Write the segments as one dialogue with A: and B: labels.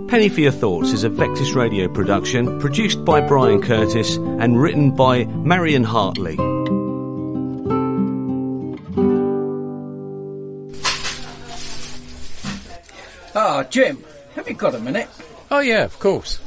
A: Penny for Your Thoughts is a Vectis Radio production, produced by Brian Curtis and written by Marion Hartley.
B: Jim, have you got a minute?
C: Oh, yeah, of course.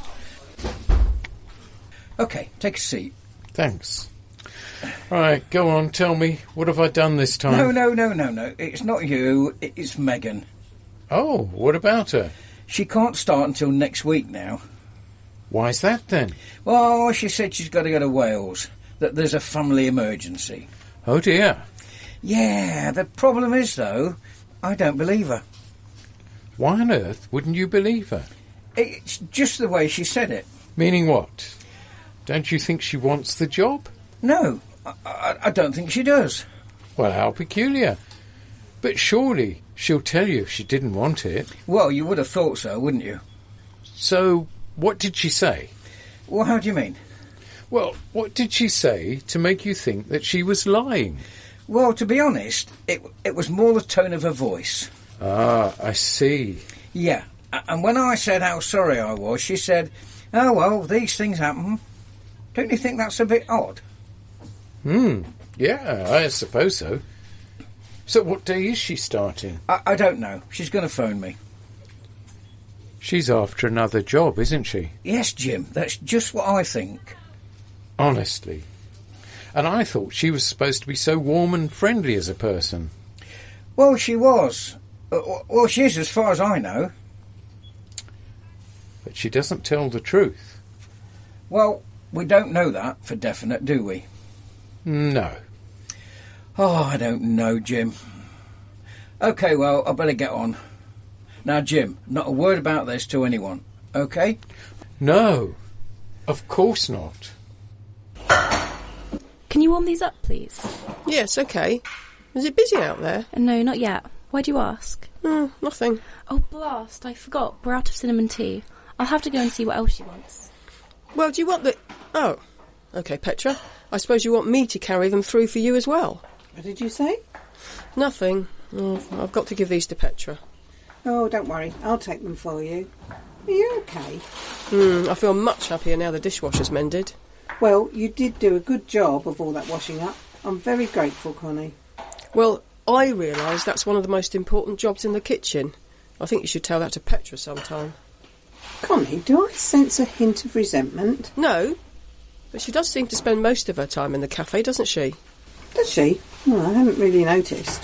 B: OK, take a seat.
C: Thanks. Right, go on, tell me, what have I done this time?
B: No. It's not you, it's Megan.
C: Oh, what about her?
B: She can't start until next week now.
C: Why's that, then?
B: Well, she said she's got to go to Wales, that there's a family emergency.
C: Oh, dear.
B: Yeah, the problem is, though, I don't believe her.
C: Why on earth wouldn't you believe her?
B: It's just the way she said it.
C: Meaning what? Don't you think she wants the job?
B: No, I don't think she does.
C: Well, how peculiar. But surely she'll tell you if she didn't want it.
B: Well, you would have thought so, wouldn't you?
C: So, what did she say?
B: Well, how do you mean?
C: Well, what did she say to make you think that she was lying?
B: Well, to be honest, it was more the tone of her voice.
C: Ah, I see.
B: Yeah, and when I said how sorry I was, she said, oh, well, these things happen. Don't you think that's a bit odd?
C: Yeah, I suppose so. So what day is she starting?
B: I don't know. She's going to phone me.
C: She's after another job, isn't she?
B: Yes, Jim, that's just what I think.
C: Honestly. And I thought she was supposed to be so warm and friendly as a person.
B: Well, she was. Well, she is as far as I know.
C: But she doesn't tell the truth.
B: Well, we don't know that for definite, do we?
C: No.
B: Oh, I don't know, Jim. OK, well, I better get on. Now, Jim, not a word about this to anyone, OK?
C: No, of course not.
D: Can you warm these up, please?
E: Yes, OK. Is it busy out there?
D: No, not yet. Why do you ask?
E: Nothing.
D: Oh, blast, I forgot. We're out of cinnamon tea. I'll have to go and see what else she wants.
E: Well, do you want the... Oh, OK, Petra. I suppose you want me to carry them through for you as well?
F: What did you say?
E: Nothing. I've got to give these to Petra.
F: Oh, don't worry. I'll take them for you. Are you OK?
E: I feel much happier now the dishwasher's mended.
F: Well, you did do a good job of all that washing up. I'm very grateful, Connie.
E: Well, I realise that's one of the most important jobs in the kitchen. I think you should tell that to Petra sometime.
F: Connie, do I sense a hint of resentment?
E: No, but she does seem to spend most of her time in the cafe, doesn't she?
F: Does she? Well, I haven't really noticed.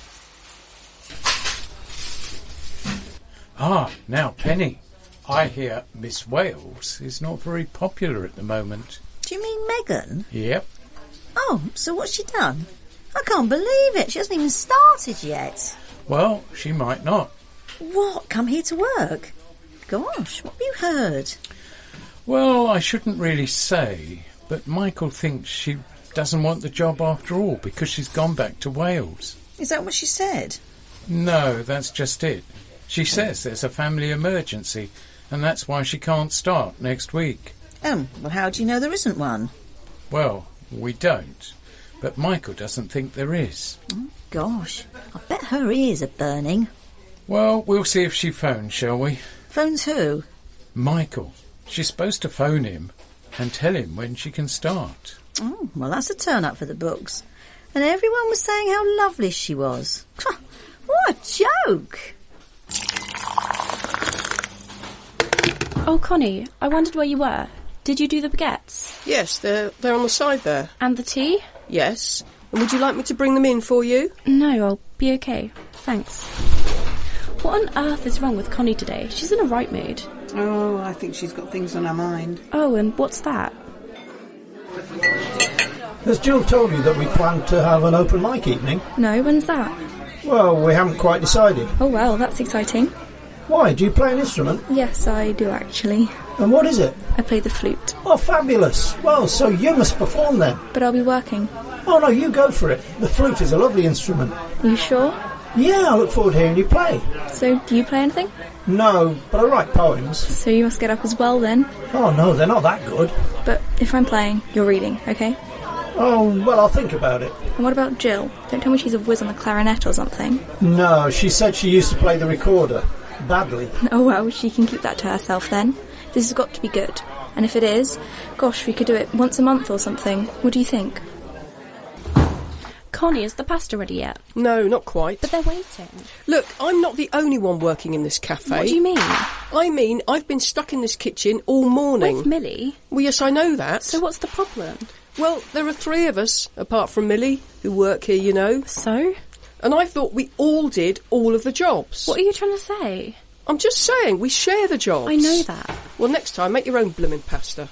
C: Ah, now, Penny, I hear Miss Wales is not very popular at the moment.
G: Do you mean Megan?
C: Yep.
G: Oh, so what's she done? I can't believe it. She hasn't even started yet.
C: Well, she might not.
G: What? Come here to work? Gosh, what have you heard?
C: Well, I shouldn't really say, but Michael thinks she doesn't want the job after all because she's gone back to Wales.
G: Is that what she said?
C: No, that's just it. She says there's a family emergency, and that's why she can't start next week.
G: Well, how do you know there isn't one?
C: Well, we don't, but Michael doesn't think there is.
G: Oh, gosh, I bet her ears are burning.
C: Well, we'll see if she phones, shall we?
G: Phones who?
C: Michael. She's supposed to phone him and tell him when she can start.
G: Oh, well, that's a turn-up for the books. And everyone was saying how lovely she was. What a joke!
D: Oh, Connie, I wondered where you were. Did you do the baguettes?
E: Yes, they're on the side there.
D: And the tea?
E: Yes. And would you like me to bring them in for you?
D: No, I'll be okay. Thanks. What on earth is wrong with Connie today? She's in a right mood.
F: Oh, I think she's got things on her mind.
D: Oh, and what's that?
H: Has Jill told you that we plan to have an open mic evening?
D: No, when's that?
H: Well, we haven't quite decided.
D: Oh, well, that's exciting.
H: Why? Do you play an instrument?
D: Yes, I do, actually.
H: And what is it?
D: I play the flute.
H: Oh, fabulous. Well, so you must perform then.
D: But I'll be working.
H: Oh, no, you go for it. The flute is a lovely instrument.
D: You sure?
H: Yeah, I look forward to hearing you play.
D: So, do you play anything?
H: No, but I write poems.
D: So you must get up as well, then?
H: Oh, no, they're not that good.
D: But if I'm playing, you're reading, okay?
H: Oh, well, I'll think about it.
D: And what about Jill? Don't tell me she's a whiz on the clarinet or something.
H: No, she said she used to play the recorder. Badly.
D: Oh well, she can keep that to herself then. This has got to be good. And if it is, gosh, we could do it once a month or something. What do you think? Connie, is the pasta ready yet?
E: No, not quite.
D: But they're waiting.
E: Look, I'm not the only one working in this cafe.
D: What do you mean?
E: I mean, I've been stuck in this kitchen all morning.
D: With Millie?
E: Well, yes, I know that.
D: So what's the problem?
E: Well, there are 3 of us, apart from Millie, who work here, you know.
D: So?
E: And I thought we all did all of the jobs.
D: What are you trying to say?
E: I'm just saying, we share the jobs.
D: I know that.
E: Well, next time, make your own blooming pasta.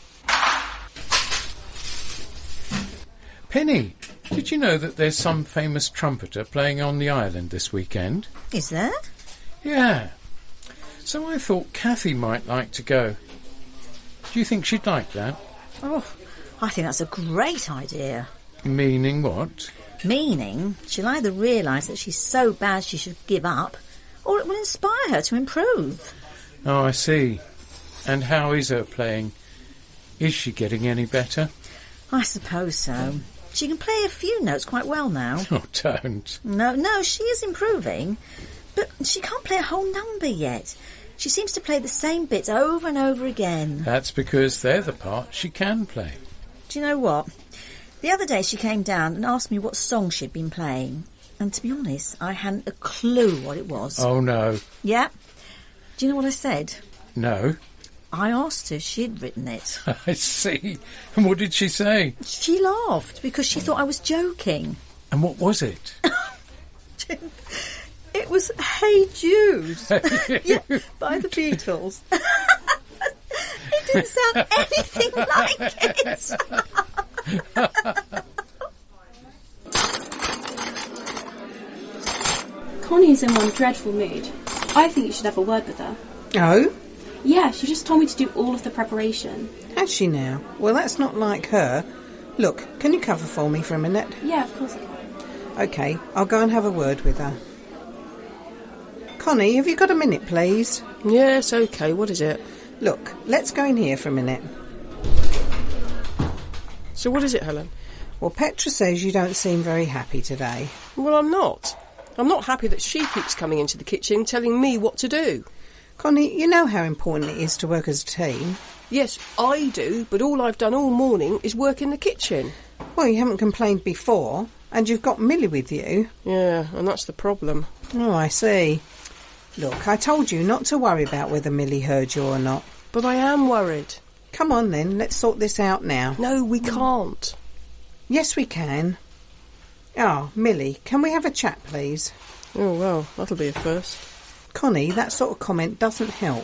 C: Penny, did you know that there's some famous trumpeter playing on the island this weekend?
G: Is there?
C: Yeah. So I thought Kathy might like to go. Do you think she'd like that?
G: Oh, I think that's a great idea.
C: Meaning what?
G: Meaning, she'll either realise that she's so bad she should give up, or it will inspire her to improve.
C: Oh, I see. And how is her playing? Is she getting any better?
G: I suppose so. She can play a few notes quite well now.
C: Oh, don't.
G: No, she is improving, but she can't play a whole number yet. She seems to play the same bits over and over again.
C: That's because they're the parts she can play.
G: Do you know what? The other day she came down and asked me what song she'd been playing. And to be honest, I hadn't a clue what it was.
C: Oh, no.
G: Yeah. Do you know what I said?
C: No.
G: I asked her if she'd written it.
C: I see. And what did she say?
G: She laughed because she thought I was joking.
C: And what was it?
G: It was Hey Jude. Yeah, by the Beatles. It didn't sound anything like it.
D: Connie's in one dreadful mood. I think you should have a word with her.
F: Oh?
D: Yeah, she just told me to do all of the preparation.
F: Has she now? Well, that's not like her. Look, can you cover for me for a minute?
D: Yeah, of course I can.
F: OK, I'll go and have a word with her. Connie, have you got a minute, please?
E: Yes, OK, what is it?
F: Look, let's go in here for a minute.
E: So what is it, Helen?
F: Well, Petra says you don't seem very happy today.
E: Well, I'm not. I'm not happy that she keeps coming into the kitchen telling me what to do.
F: Connie, you know how important it is to work as a team.
E: Yes, I do, but all I've done all morning is work in the kitchen.
F: Well, you haven't complained before, and you've got Millie with you.
E: Yeah, and that's the problem.
F: Oh, I see. Look, I told you not to worry about whether Millie heard you or not.
E: But I am worried.
F: Come on then, let's sort this out now.
E: No, we can't.
F: Yes, we can. Ah, Millie, can we have a chat, please?
E: Oh, well, that'll be a first.
F: Connie, that sort of comment doesn't help.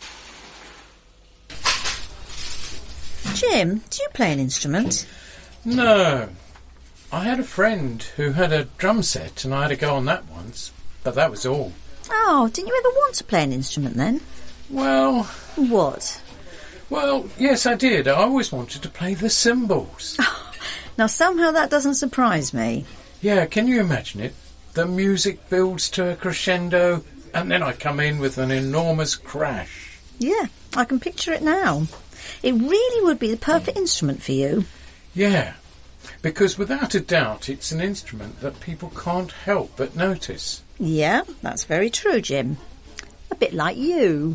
G: Jim, do you play an instrument?
C: No. I had a friend who had a drum set and I had to go on that once, but that was all.
G: Oh, didn't you ever want to play an instrument then?
C: Well...
G: What?
C: Well, yes, I did. I always wanted to play the cymbals.
G: Now, somehow that doesn't surprise me.
C: Yeah, can you imagine it? The music builds to a crescendo and then I come in with an enormous crash.
G: Yeah, I can picture it now. It really would be the perfect instrument for you.
C: Yeah, because without a doubt it's an instrument that people can't help but notice.
G: Yeah, that's very true, Jim. A bit like you.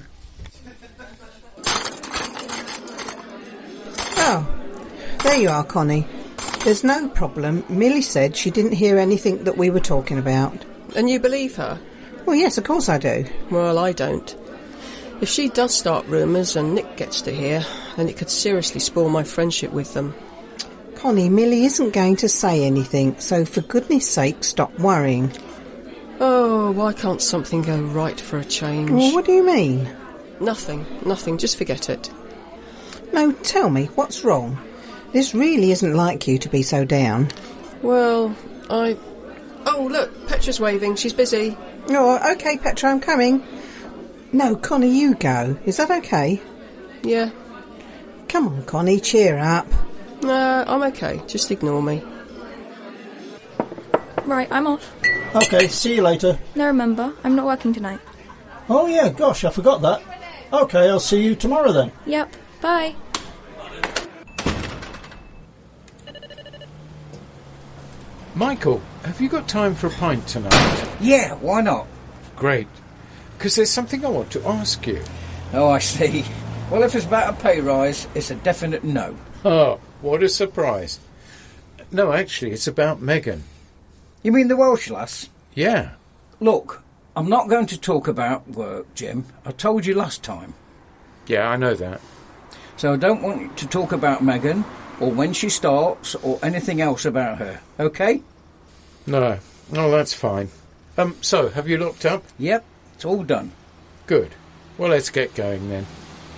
F: Oh, there you are, Connie. There's no problem. Millie said she didn't hear anything that we were talking about.
E: And you believe her?
F: Well, yes, of course I do.
E: Well, I don't. If she does start rumours and Nick gets to hear, then it could seriously spoil my friendship with them.
F: Connie, Millie isn't going to say anything, so for goodness sake, stop worrying.
E: Oh, why can't something go right for a change?
F: Well, what do you mean?
E: Nothing, just forget it.
F: No, tell me, what's wrong? This really isn't like you to be so down.
E: Well, Oh, look, Petra's waving, she's busy.
F: Oh, OK, Petra, I'm coming. No, Connie, you go. Is that OK?
E: Yeah.
F: Come on, Connie, cheer up.
E: No, I'm OK, just ignore me.
D: Right, I'm off.
H: OK, see you later.
D: No, remember, I'm not working tonight.
H: Oh yeah, gosh, I forgot that. OK, I'll see you tomorrow then.
D: Yep, bye.
C: Michael, have you got time for a pint tonight?
B: Yeah, why not?
C: Great. because there's something I want to ask you.
B: Oh, I see. Well, if it's about a pay rise, it's a definite no.
C: Oh, what a surprise. No, actually, it's about Megan.
B: You mean the Welsh lass?
C: Yeah.
B: Look, I'm not going to talk about work, Jim. I told you last time.
C: Yeah, I know that.
B: So I don't want you to talk about Megan, or when she starts, or anything else about her, OK?
C: No. Oh, that's fine. So, have you looked up?
B: Yep, it's all done.
C: Good. Well, let's get going then.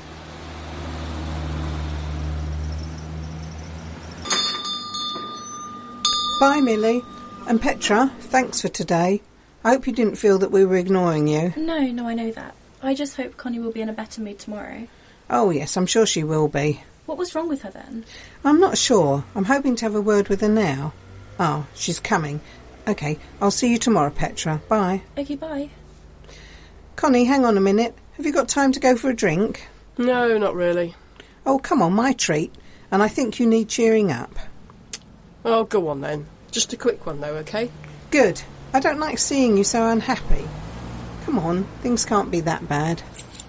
F: Bye, Millie. And Petra, thanks for today. I hope you didn't feel that we were ignoring you.
D: No, I know that. I just hope Connie will be in a better mood tomorrow.
F: Oh, yes, I'm sure she will be.
D: What was wrong with her then?
F: I'm not sure. I'm hoping to have a word with her now. Oh, she's coming. OK, I'll see you tomorrow, Petra. Bye.
D: OK, bye.
F: Connie, hang on a minute. Have you got time to go for a drink?
E: No, not really.
F: Oh, come on, my treat. And I think you need cheering up.
E: Oh, go on then. Just a quick one though, OK?
F: Good. I don't like seeing you so unhappy. Come on, things can't be that bad.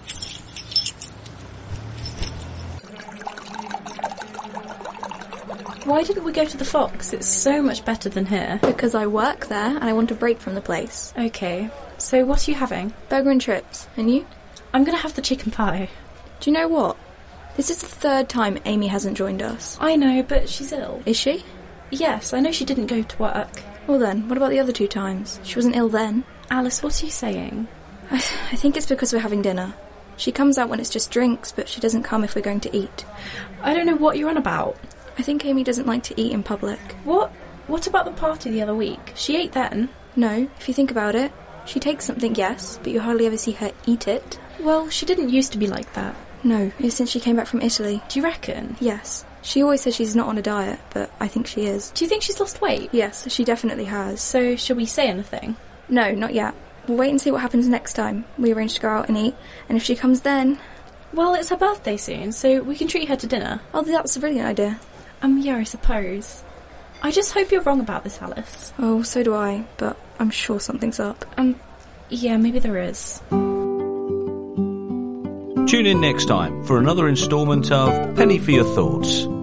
D: Why didn't we go to the Fox? It's so much better than here.
G: Because I work there and I want a break from the place.
D: OK, so what are you having?
G: Burger and chips. And you?
D: I'm going to have the chicken pie.
G: Do you know what? This is the third time Amy hasn't joined us.
D: I know, but she's ill.
G: Is she?
D: Yes, I know she didn't go to work.
G: Well then, what about the other 2 times? She wasn't ill then.
D: Alice, what are you saying?
G: I think it's because we're having dinner. She comes out when it's just drinks, but she doesn't come if we're going to eat.
D: I don't know what you're on about.
G: I think Amy doesn't like to eat in public.
D: What? What about the party the other week? She ate then?
G: No, if you think about it. She takes something, yes, but you hardly ever see her eat it.
D: Well, she didn't used to be like that.
G: No, it's since she came back from Italy.
D: Do you reckon?
G: Yes. She always says she's not on a diet, but I think she is.
D: Do you think she's lost weight?
G: Yes, she definitely has.
D: So, shall we say anything?
G: No, not yet. We'll wait and see what happens next time. We arrange to go out and eat, and if she comes then...
D: Well, it's her birthday soon, so we can treat her to dinner.
G: Oh, that's a brilliant idea.
D: Yeah, I suppose. I just hope you're wrong about this, Alice.
G: Oh, so do I, but I'm sure something's up.
D: Yeah, maybe there is.
A: Tune in next time for another instalment of Penny for Your Thoughts.